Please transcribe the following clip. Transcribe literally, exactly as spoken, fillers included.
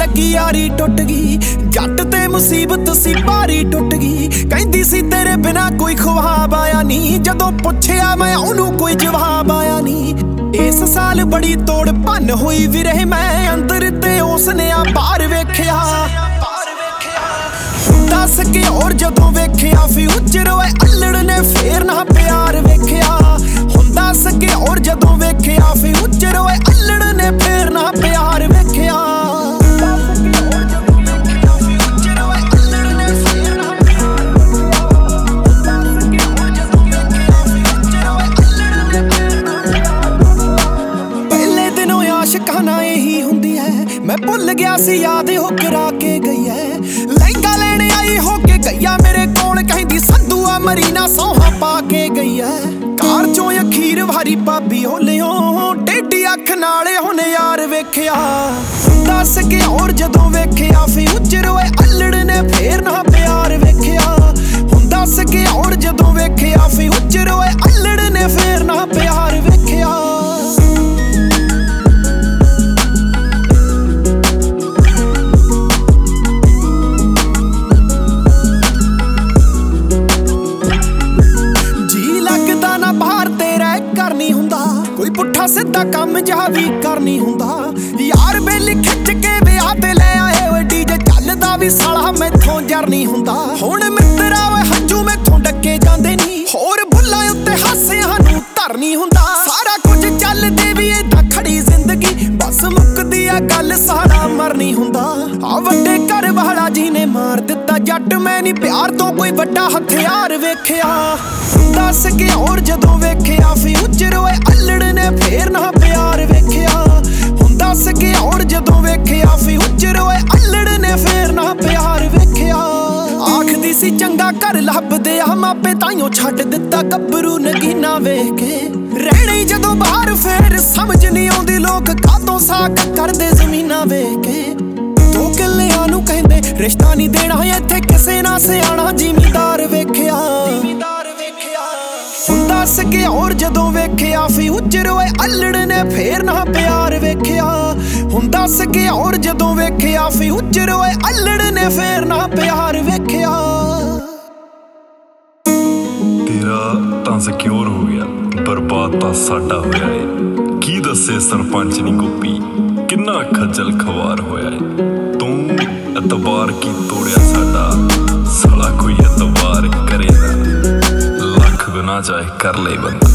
लगी यारी टुट गई, जट ते मुसीबत सी भारी टुट गई। कहंदी सी तेरे बिना कोई ख्वाब आया नी, जदों पुछया मैं ओनू कोई जवाब आया नी। इस साल बड़ी तोड़ भन हुई विरह मैं अंदर ते उसने आ बाहर वेख्या। दस के और जदों वेख्या फ्यूचर ओए अल्लड़ ने फेर ना प्यार वेख्या। दस के और जदों वेख्या फ्यूचर ओए अल्लड़ ने फेर ना प्यार वेख्या। पहले दिनों आशिकाना यही हुंदी है, मैं भुल गया सी याद हो करा के गई है। लहंगा लेने आई हो के गईया मेरे कोल, कहंदी संधू आ मरीना सौहा पा के गई है। कार चों अखीर भारी भाभी होलियो, टेढ़ी अख नाले हुने यार वेख्या। दस के और जदों वेख्या फ्यूचर ओए अल्लड़ ने फेर ना प्यार वेख्या। दस के और जदों वेख्या फ्यूचर ओए अल्लड़ ने फेर ना प्यार वेख्या। कोई पुट्ठा सीधा काम जहा भी करनी हुंदा, यार बेली खिच के विआह ते ले आए ओए डीजे चलदा भी साला मैथों जर नहीं हुंदा। हुण मित्तरा ओए हंजू मैथों डके जांदे नी, होर भुल्लां उत्ते हासियां नूं धर नहीं हुंदा। सारा कुछ चलदे भी इदां खड़ी जिंदगी, बस मुकदी आ गल साड़ा मर नहीं हुंदा। आ वड्डे घर वाला जी ने मार दित्ता जट, मैं नहीं प्यार तो कोई वड्डा हथियार वेख्या। दस के और जदों वेख्या फ्यूचर ओए अल्लड़ ने फेर ना प्यार वेख्या। दस के और जदों वेख्या फ्यूचर ओए अल्लड़ ने फेर ना प्यार वेख्या। आखदी सी चंगा घर लभदे आ मापे, ताइयों छड्ड दित्ता गब्बरू नगीना वेख के। रहणे जदों बाहर फेर समझ नहीं आउंदी, लोक कातों साक करदे जमीना वेख के। दो किल्लियां नूं कहंदे रिश्ता नहीं देना, इत्थे किसे ना सियाणा जिमीदार वेख्या। दस के और जदों वेख्या फ्यूचर ओए अल्लड़ ने फेर ना प्यार वेख्या। दस के और जदों वेख्या फ्यूचर ओए अल्लड़ ने फेर ना प्यार वेख्या। तेरा तां सिक्योर हो गया, बर्बाद तां साडा होया है। की दस्से सरपंच नी गोपी किन्ना खज्जल खवार होया है। तू एतबार की तोड़िया साडा, साला कोई एतबार करे ना, लख गुना चाहे कर ले बंदा।